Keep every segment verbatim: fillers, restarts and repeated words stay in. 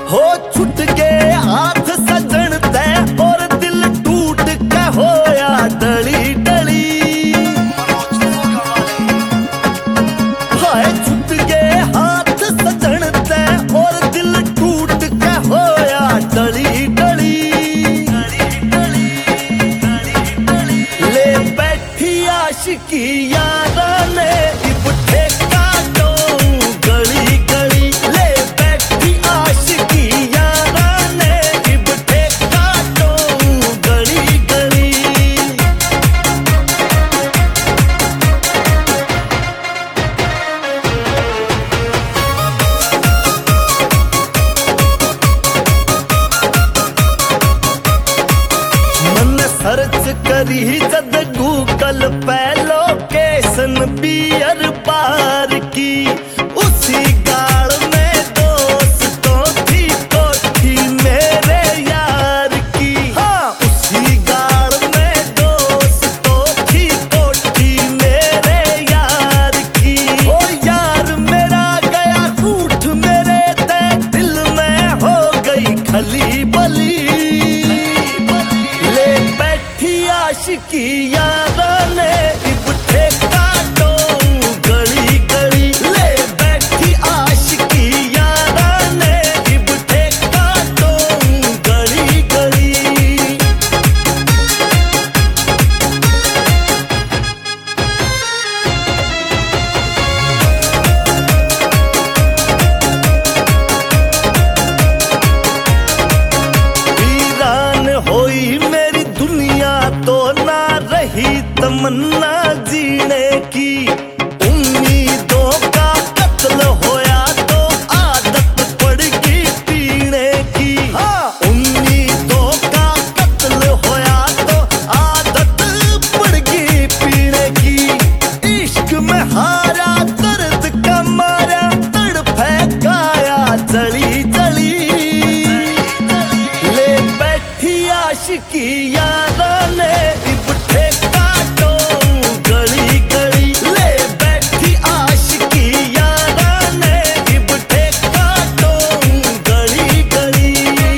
हो छुट के हाथ सजन ते और दिल टूट के होया डली डली। हाय छुट के हाथ सजन ते और दिल टूट के होया डली डली। ले बैठी आशिकी यारा ने सर्च करी जद गूगल पे लोकेशन बियर बार की, उसी गाल में दोस्तों की कोठी मेरे यार की। हाँ उसी गाल में दोस्तों की कोठी मेरे यार की। ओ यार मेरा गया रूठ मेरे ते दिल में हो गई खली बली। आशिकी यारा ने इबठे काटो गली गली। ले बैठी आशिकी यारा ने इबठे काटो गली गली। वीरान होई मेरी दुनिया तो ना रही तमन्ना जीने की। उम्मीदों का कत्ल होया तो आदत पड़ गई पीने की। हाँ उम्मीदों का कत्ल होया तो आदत पड़ गई पीने की। इश्क में हारा दर्द का मारा तड़फे गाया जली जली। ले बैठी आशिकी यारा ने इबठे काटो गली गली। ले बैठी आशिकी यारा ने इबठे काटो गली गली।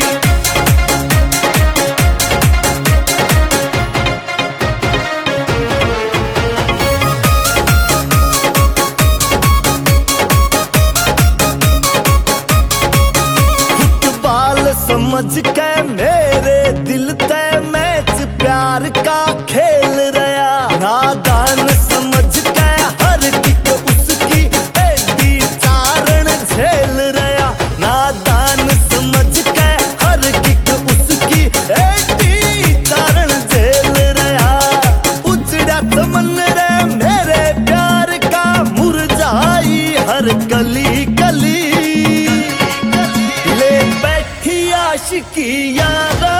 फुटबॉल समझ के मेरे दिल ते मैच प्यार का खेल रहा। नादान समझ के हर किक उसकी एडी चारण झेल रहा। नादान समझ के हर किक उसकी एडी चारण झेल रहा। उजड़ा चमन रे मेरे प्यार का मुरझाई हर कली कली। ले बैठी आशिकी यारा